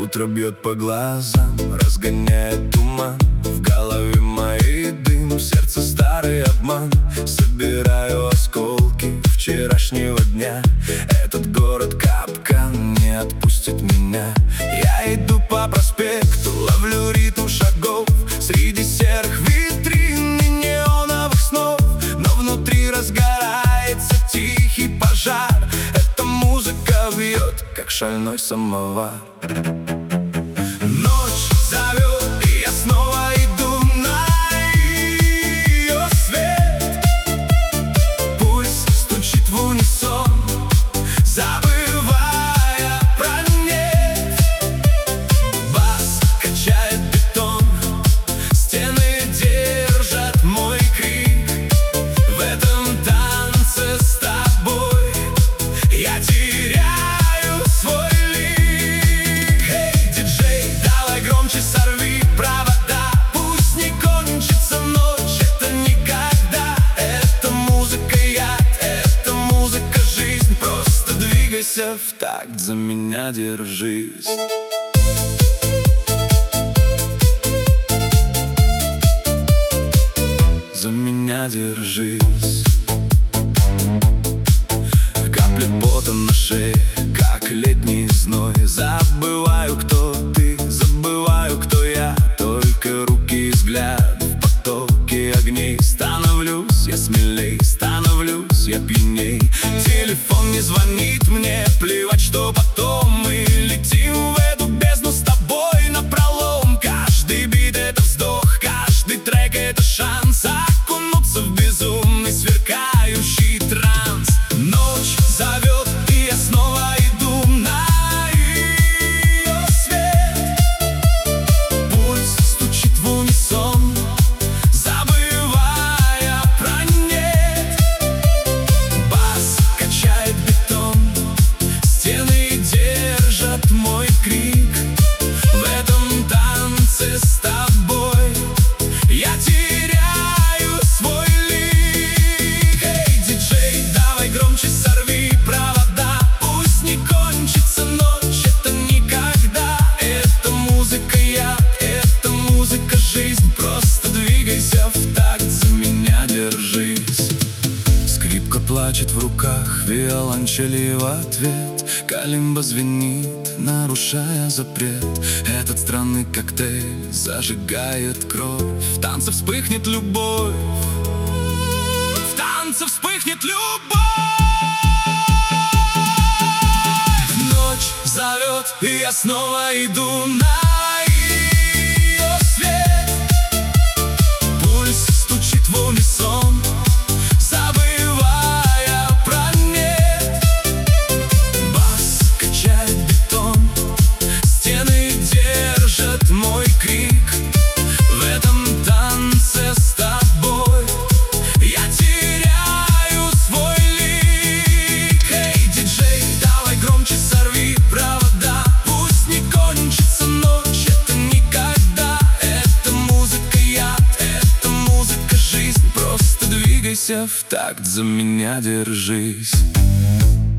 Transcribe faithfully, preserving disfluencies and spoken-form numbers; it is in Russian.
Утро бьет по глазам, разгоняет туман. В голове моей дым, в сердце старый обман. Собираю осколки вчерашнего дня. Этот город капкан не отпустит меня. Я иду по проспекту, ловлю ритм шагов среди серых витрин и неоновых снов. Но внутри разгорается тихий пожар. Эта музыка бьет, как шальной самовар. Ночь зовет, и я снова иду на ее свет. Пульс стучит в унисон, забывая про нет. Бас качает бетон, стены держат мой крик. В этом танце с тобой я теряю свой лик. Эй, диджей, давай громче сорви провода. Пусть не кончится ночь, это никогда. Это музыка яд, это музыка жизнь. Просто двигайся в такт, за меня держись. За меня держись. Капли пота на шее, как летний зной. Забываю, кто ты, забываю, кто я. Только руки и взгляд в потоке огней. Становлюсь я смелей, становлюсь я пьяней. Телефон не звонит мне, плевать, что потом. Мы летим в эту бездну с тобой напролом. Каждый бит — это вздох, каждый трек — это шанс окунуться в безумный сверкающий транс. Ночь зовет, и я снова иду на ее свет. Пульс стучит в унисон, забывая про нет. Бас качает бетон, стены держат мой крик. В этом танце с тобой я теряю свой лик. Эй, диджей, давай громче сорви провода. Пусть не кончится ночь, это никогда. Это музыка яд, это музыка жизнь. Просто двигайся в такт, за меня держись. Скрипка плачет в руках, виолончели в ответ. Калимба звенит, нарушая запрет. Этот странный коктейль зажигает кровь. В танце вспыхнет любовь, в танце вспыхнет любовь. Ночь зовет, и я снова иду на ее свет. Пульс стучит в унисон, забывая про нет. Бас качает бетон, стены держат мой крик. В этом танце с тобой я теряю свой лик. Эй, диджей, давай громче сорви провода. Пусть не кончится ночь, это никогда. Это музыка яд, это музыка жизнь. Просто двигайся в такт, за меня держись.